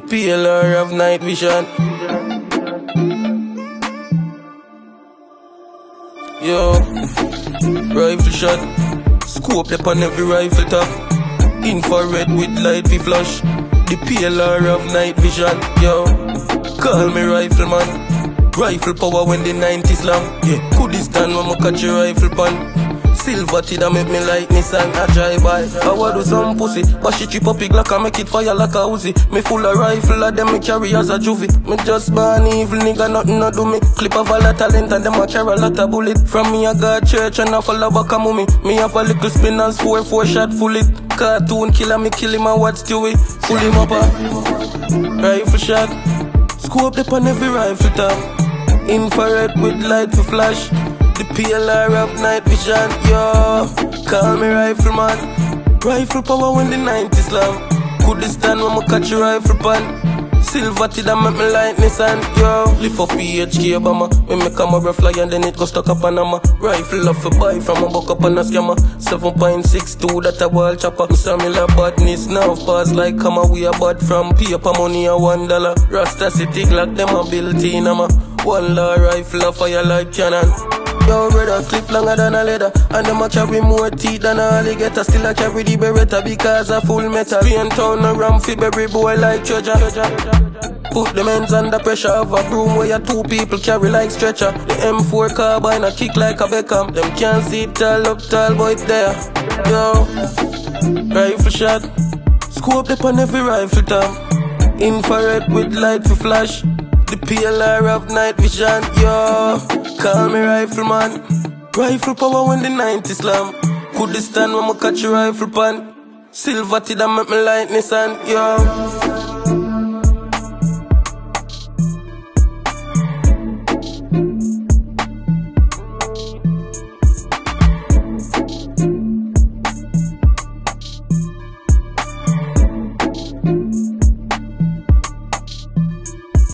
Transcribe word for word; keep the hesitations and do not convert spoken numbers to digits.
P L R have night vision. Yo, rifle shot, scope up on every rifle top. Infrared with light we flash. The P L R have night vision. Yo, call me rifleman. Rifle power when the nineties long. Yeah, could stand when I catch a rifle pan. Silver tea that make me like Nissan, I drive by. I want do some pussy, but she chip up a Glock and make it fire like a Uzi. Me full of rifle, and them me carry as a juvie. Me just born evil, nigga, nothing no do me. Clip of a lot of talent and them a carry a lot of bullet. From me I got church and I follow back a mummy. Me have a little spinners, four, four shot full it. Cartoon killer, me kill him and watch Stewie. Full him up a rifle shot. Scope up on every rifle top. Infrared with light for flash. The P L R have night vision, yo. Call me rifleman. Rifle power when the nineties long. Could stand when I catch a rifle pan. Silver tea that make me like Nissan, yo. Lift up P H K Obama. When me camera fly and then it go stuck up on a rifle off a buy from a buck up on a scammer. seven point six two that a wall chopper. Me Samuel badness now pass like hammer. We a bad from paper money a one dollar. Rasta city like them a built in a ma. One law rifle a fire like cannon. Yo, brother, clip longer than a leather. And them a carry more teeth than a alligator. Still a carry the Beretta because a full metal. Spain town a ram fi berry boy like treasure. Put them ends under pressure of a broom where your two people carry like stretcher. The M four carbine a kick like a Beckham. Them can't see it tall up tall, but it's there. Yo, rifle shot. Scope up on every rifle top. Infrared with light for flash. The P L R have night vision, yo. Call me rifleman. Rifle power when the nineties slam. Could stand when I catch a rifle pan. Silver tea that make me like Nissan, yo.